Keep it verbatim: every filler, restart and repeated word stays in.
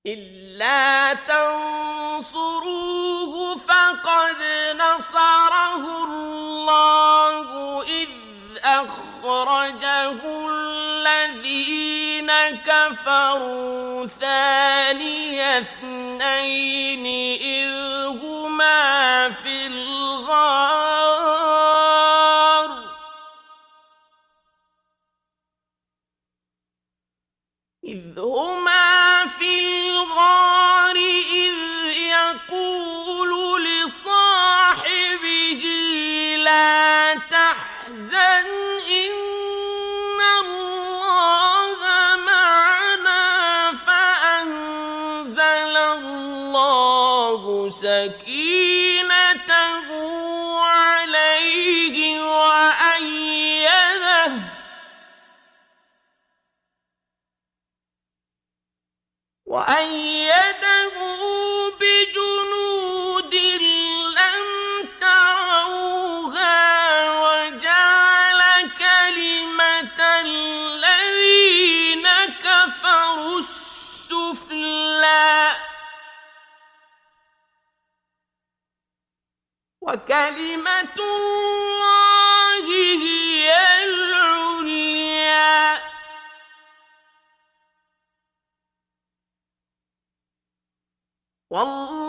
إلا تنصروه فقد نصره الله إذ أخرجه الذين كفروا ثاني اثنين إذ هما في الغار إذ هما في الغار إذ يقول لصاحبه لا تحزن إن الله معنا فأنزل الله سكينته عليه وأيده وأيده بجنود لم تروها وجعل كلمة الذين كفروا السفلى وكلمة الله هي العليا والله